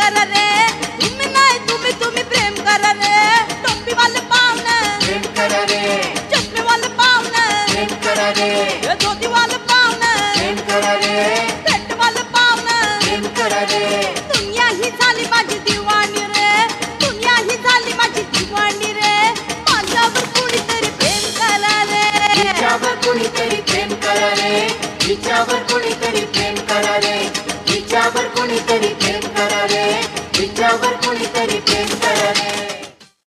करा रे, तुम्ही नाही तुम्ही प्रेम करा रे, टोपीवाले पाहुणं प्रेम करा रे, चष्मेवाले पाहुणं प्रेम करा रे, धोतीवाले पाहुणं प्रेम करा रे, पेटवाले पाहुणं प्रेम करा रे. दुनिया ही झाली माझी दिवाणी रे, दुनिया ही झाली माझी दिवाणी रे, माझ्यावर कुणीतरी प्रेम करा रे, हिच्यावर कुणीतरी प्रेम करा रे, हिच्यावर कुणीतरी